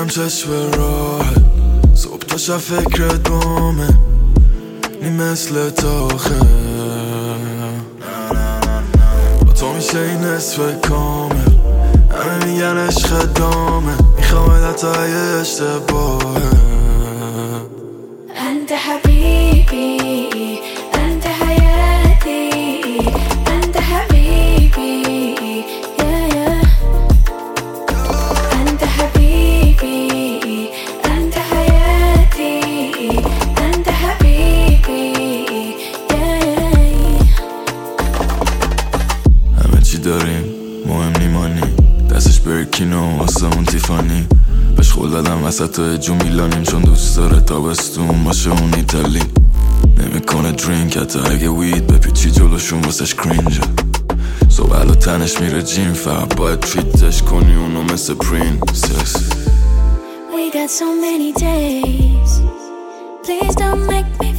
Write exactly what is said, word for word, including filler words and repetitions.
میشینم چشم راحت صبح تا شب فکر دومه نی مثل تاخه با تو میشه این نصف کامل همه میگن عشق دامه میخوام حتی اگه اشتباهه انت حبیبی انت حیاتی انت حبیبی yeah, yeah. انت حبیبی انت حیاتی انت حبیبی yeah, yeah. همه چی داریم مهم نیمانی دستش برکینو آسمون تیفانی بهش خول دادم وسط جو میلانیم چون دوست داره تابستون باشه اون ایتالی نمیکنه درینک حتی اگه وید بپیچی جلوشون واسش کرینجه صبح و تنش میره جیم فقط باید تریتش کنی اونو مثل پرینسس We got so many days Please don't make me